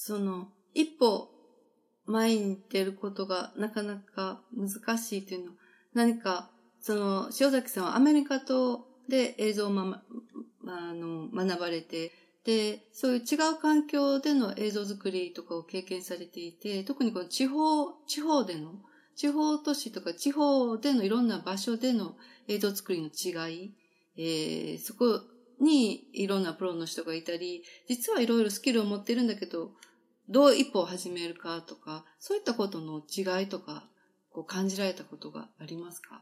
一歩前に出ることがなかなか難しいというのは、何か、塩崎さんはアメリカで映像を学ばれて、で、そういう違う環境での映像作りとかを経験されていて、特にこの地方都市とか地方でのいろんな場所での映像作りの違い、そこにいろんなプロの人がいたり、実はいろいろスキルを持ってるんだけど、どう一歩を始めるかとか、そういったことの違いとか、感じられたことがありますか？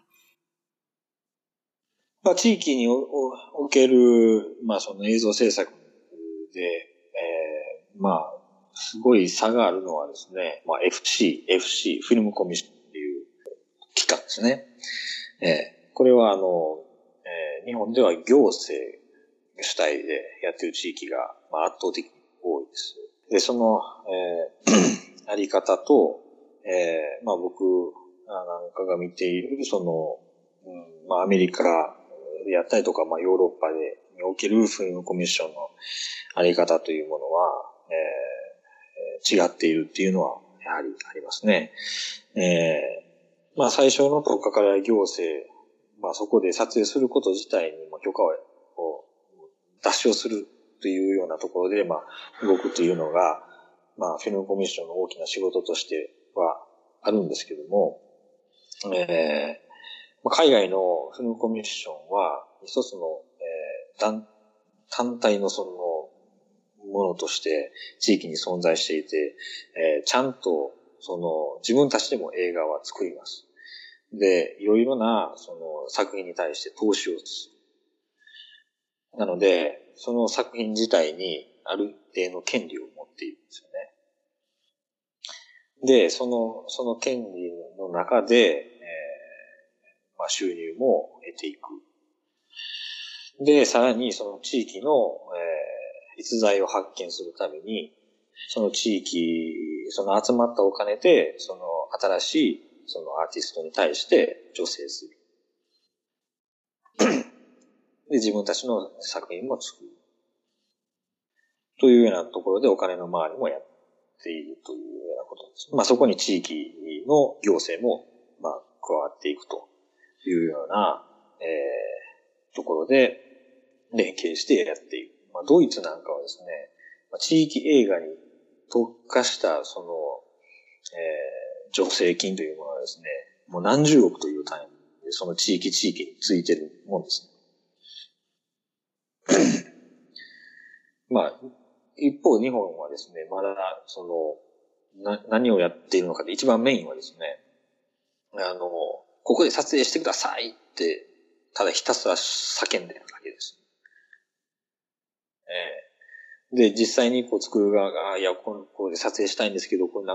地域における、その映像制作で、すごい差があるのはですね、FC、フィルムコミッションっていう機関ですね。これは日本では行政主体でやっている地域が、圧倒的に多いです。で、その、あり方と、僕なんかが見ている、アメリカでやったりとか、ヨーロッパにおけるフィルムコミッションのあり方というものは、違っているっていうのは、やはりありますね。最初のとっかから行政、そこで撮影すること自体に許可を脱証するというようなところで、動くというのが、フィルムコミッションの大きな仕事としてはあるんですけども、海外のフィルムコミッションは、一つの、単体のものとして地域に存在していて、ちゃんと自分たちでも映画は作ります。で、いろいろな作品に対して投資をする。なので、その作品自体にある一定の権利を持っているんですよね。で、その権利の中で、収入も得ていく。で、さらにその地域の、逸材を発見するために、その地域、その集まったお金で、新しいアーティストに対して助成する。で、自分たちの作品も作る。というようなところでお金の回りもやっているというようなことです。そこに地域の行政も、加わっていくというような、ところで連携してやっている。ドイツなんかはですね、地域映画に特化した助成金というものはですね、もう何十億という単位でその地域についてるもんですね。一方日本はですね、まだ何をやっているのかで一番メインはですね、ここで撮影してくださいって、ただひたすら叫んでるだけです。で、実際に作る側が、ここで撮影したいんですけど、これ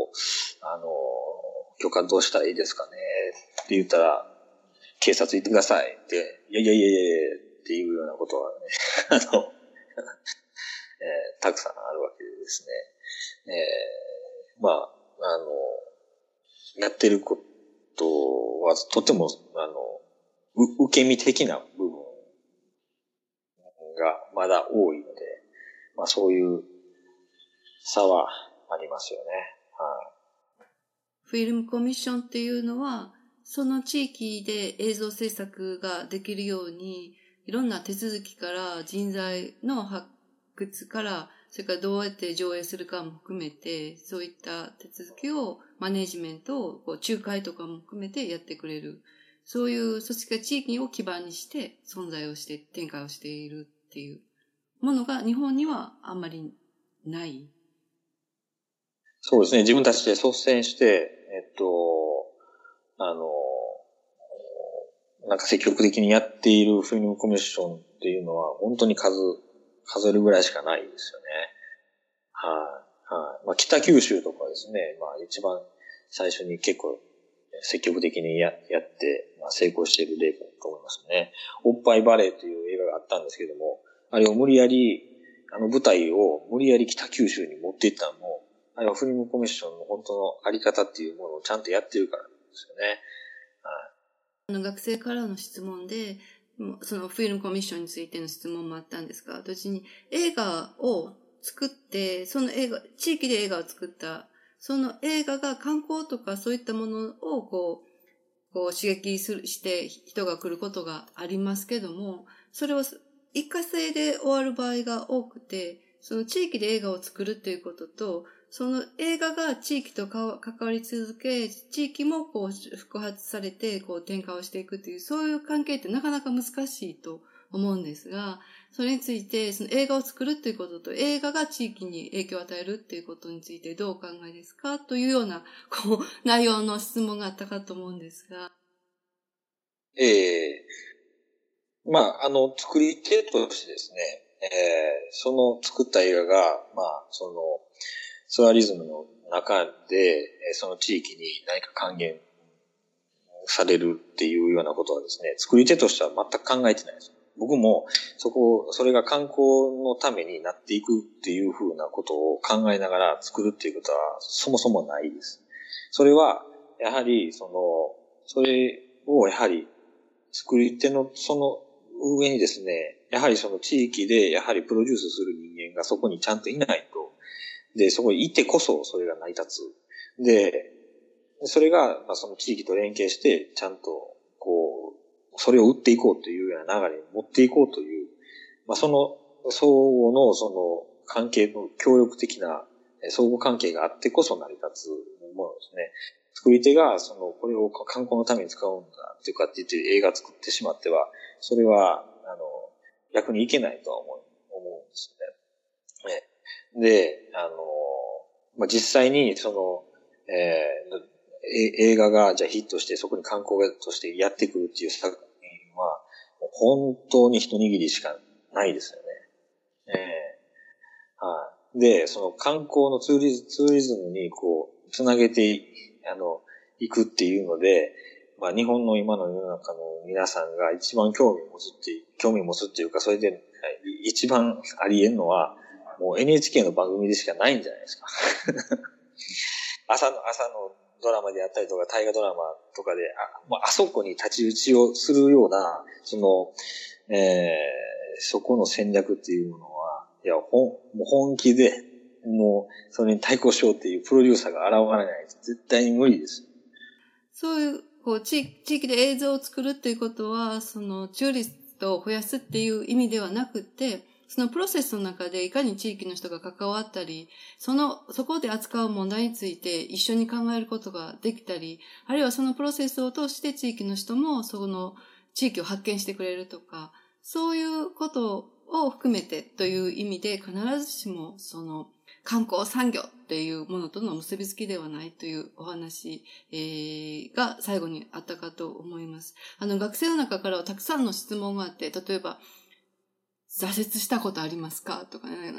許可どうしたらいいですかねって言ったら、警察行ってくださいって、いやっていうようなことはね、たくさんあるわけでですね。やってることはとても、受け身的な部分がまだ多いので、そういう差はありますよね。 フィルムコミッションっていうのは、その地域で映像制作ができるように、いろんな手続きから人材の発掘から、それからどうやって上映するかも含めて、そういった手続きをマネジメントを仲介とかも含めてやってくれる。そういう組織が地域を基盤にして存在をして展開をしているっていうものが日本にはあんまりない。 そうですね。自分たちで率先して、積極的にやっているフィルムコミッションっていうのは本当に数えるぐらいしかないですよね。北九州とかですね、一番最初に結構積極的にやって、成功している例だと思いますね。おっぱいバレーという映画があったんですけども、あれを無理やり、舞台を無理やり北九州に持っていったのも、あれはフィルムコミッションの本当のあり方っていうものをちゃんとやってるからなんですよね。 学生からの質問で、そのフィルムコミッションについての質問もあったんですが、同時に映画を作って、その映画、地域で映画を作った、その映画が観光とかそういったものをこう刺激して人が来ることがありますけども、それは一過性で終わる場合が多くて、その地域で映画を作るっていうことと、その映画が地域と関わり続け、地域もこう復活されて、こう転換をしていくっていう、そういう関係ってなかなか難しいと思うんですが、それについて、その映画を作るっていうことと、映画が地域に影響を与えるっていうことについてどうお考えですかというような、内容の質問があったかと思うんですが。 作り手としてですね、その作った映画が、ツアリズムの中で、その地域に何か還元されるっていうようなことはですね、作り手としては全く考えてないです。僕もそれが観光のためになっていくっていうふうなことを考えながら作るっていうことはそもそもないです。それは、やはり、それをやはり作り手のその上にですね、やはりその地域でやはりプロデュースする人間がそこにちゃんといないと。で、そこにいてこそそれが成り立つ。で、それが、その地域と連携して、ちゃんと、それを売っていこうというような流れに持っていこうという、その、相互のその関係の協力的な相互関係があってこそ成り立つものですね。作り手が、これを観光のために使うんだっていうかって言って映画作ってしまっては、それは、逆にいけないとは思うんですね。で、実際に、映画がじゃあヒットしてそこに観光としてやってくるっていう作品は本当に一握りしかないですよね。で、その観光のツーリズムにつなげていくっていうので、日本の今の世の中の皆さんが一番興味を持つっていうか、それで一番あり得んのはもう NHK の番組でしかないんじゃないですか。朝のドラマであったりとか、大河ドラマとかで、あそこに太刀打ちをするような、そこの戦略っていうものは、もう本気で、もう、それに対抗しようっていうプロデューサーが現れないと絶対に無理です。 そういう、地域で映像を作るっていうことは、チューリストを増やすっていう意味ではなくて、そのプロセスの中でいかに地域の人が関わったり、そこで扱う問題について一緒に考えることができたり、あるいはそのプロセスを通して地域の人もその地域を発見してくれるとか、そういうことを含めてという意味で必ずしも観光産業っていうものとの結びつきではないというお話、が最後にあったかと思います。学生の中からはたくさんの質問があって、例えば、挫折したことありますかとかね、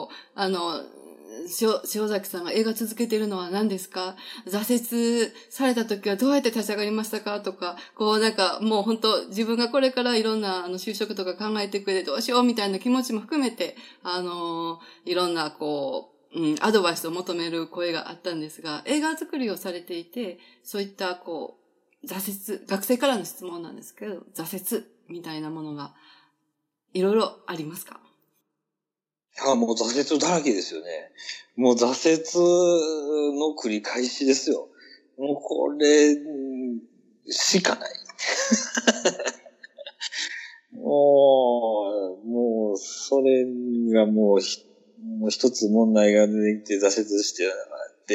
塩崎さんが映画続けてるのは何ですか？挫折された時はどうやって立ち上がりましたかとか、もう本当自分がこれからいろんな就職とか考えていく上でどうしようみたいな気持ちも含めて、いろんなアドバイスを求める声があったんですが、映画作りをされていて、そういった挫折、学生からの質問なんですけど、挫折みたいなものがいろいろありますか？ もう挫折だらけですよね。もう挫折の繰り返しですよ。もうこれしかない。もう、それがもう一つ問題が出てきて挫折して、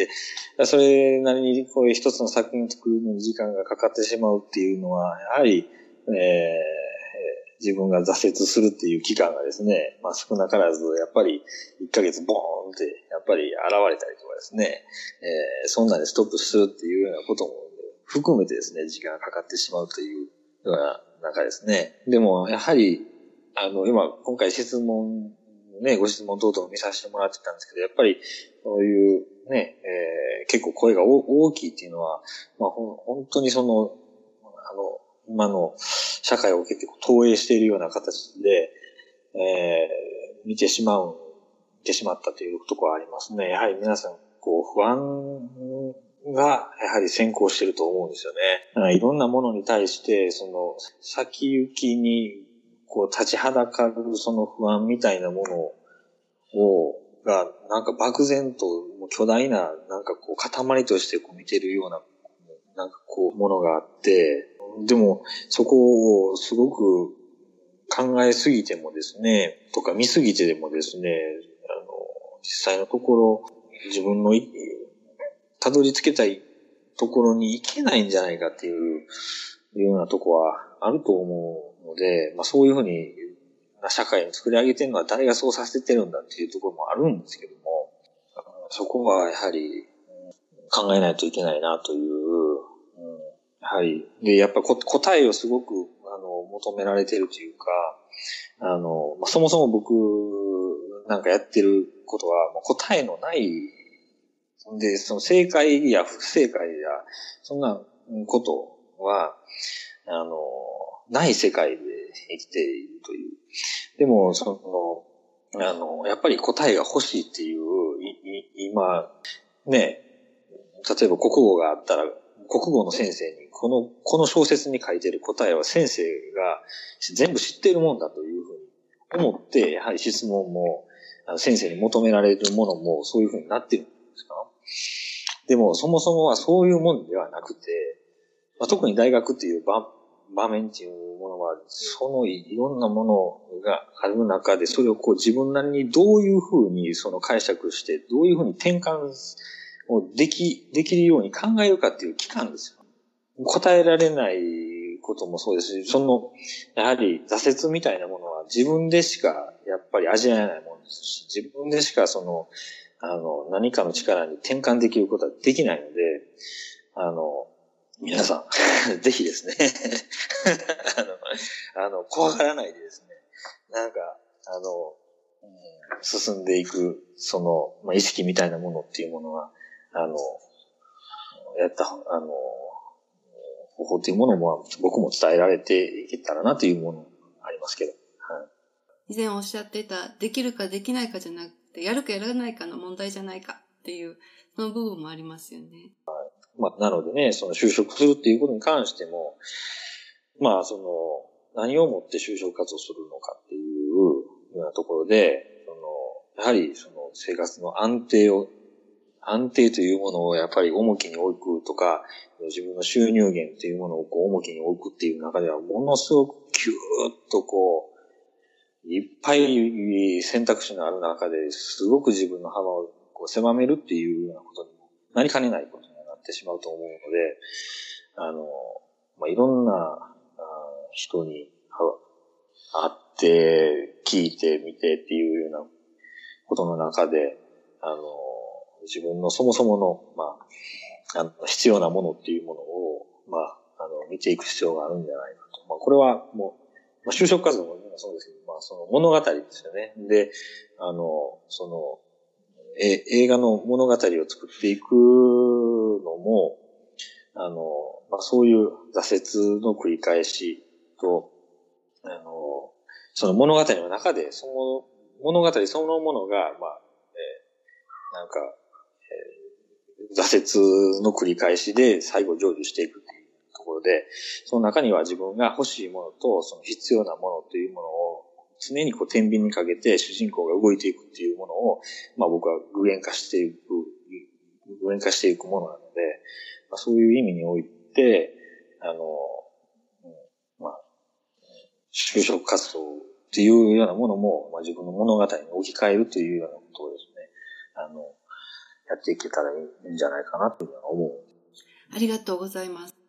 それなりに一つの作品を作るのに時間がかかってしまうっていうのは、やはり、自分が挫折するっていう期間がですね、少なからず、やっぱり1ヶ月ボーンって、やっぱり現れたりとかですね、そんなにストップするっていうようなことも含めてですね、時間がかかってしまうというような中ですね。でも、やはり、今回ご質問等々見させてもらってたんですけど、やっぱり、そういうね、結構声が大きいっていうのは、本当に今の社会を結構投影しているような形で、見てしまったというところはありますね。やはり皆さん、不安がやはり先行していると思うんですよね。いろんなものに対して、先行きに、立ちはだかるその不安みたいなものを、 が、なんか漠然ともう巨大な、なんかこう塊としてこう見てるような、なんかこうものがあって、でもそこをすごく考えすぎてもですね、とか見すぎてでもですね、実際のところ自分のたどり着けたいところに行けないんじゃないかっていうようなとこはあると思うので、まあそういうふうに社会を作り上げてるのは誰がそうさせてるんだっていうところもあるんですけども、そこはやはり考えないといけないなという、やはり、で、やっぱ答えをすごく求められてるというか、まあ、そもそも僕なんかやってることはもう答えのないで、その正解や不正解や、そんなことは、ない世界で生きているという。でも、やっぱり答えが欲しいっていう、今、ね、例えば国語があったら、国語の先生に、この小説に書いてる答えは先生が全部知っているもんだというふうに思って、やはり質問も、先生に求められるものもそういうふうになってるんですか？でも、そもそもはそういうもんではなくて、まあ、特に大学っていう場面っていうものは、そのいろんなものがある中で、それをこう自分なりにどういうふうにその解釈して、どういうふうに転換をできるように考えるかっていう期間ですよ。答えられないこともそうですし、やはり挫折みたいなものは自分でしかやっぱり味わえないものですし、自分でしか何かの力に転換できることはできないので、皆さん、ぜひですね、怖がらないでですね、なんか、進んでいく、まあ、意識みたいなものっていうものは、方法っていうものも僕も伝えられていけたらなというものがありますけど。はい、 以前おっしゃってた、できるかできないかじゃなくて、やるかやらないかの問題じゃないかっていう、その部分もありますよね。 はい。まあ、なのでね、就職するっていうことに関しても、まあ、何をもって就職活動するのかっていうようなところで、やはり生活の安定というものをやっぱり重きに置くとか、自分の収入源というものを重きに置くっていう中では、ものすごくキューッといっぱい選択肢のある中ですごく自分の幅を狭めるっていうようなことにもなりかねないことになってしまうと思うので、まあ、いろんな人に会って聞いてみてっていうようなことの中で、自分のそもそもの、まあ、必要なものっていうものを、まあ、見ていく必要があるんじゃないかと。まあ、これはもう、まあ、就職活動もそうですけど、まあ、その物語ですよね。で、映画の物語を作っていくのも、まあ、そういう挫折の繰り返しと、その物語の中で、その物語そのものが、まあ、なんか、挫折の繰り返しで最後成就していくっていうところで、その中には自分が欲しいものとその必要なものというものを常に天秤にかけて主人公が動いていくっていうものを、まあ僕は具現化していくものなので、まあ、そういう意味において、まあ、就職活動っていうようなものも、まあ、自分の物語に置き換えるというようなことをですね、やっていけたらいいんじゃないかなというのは思う。 ありがとうございます。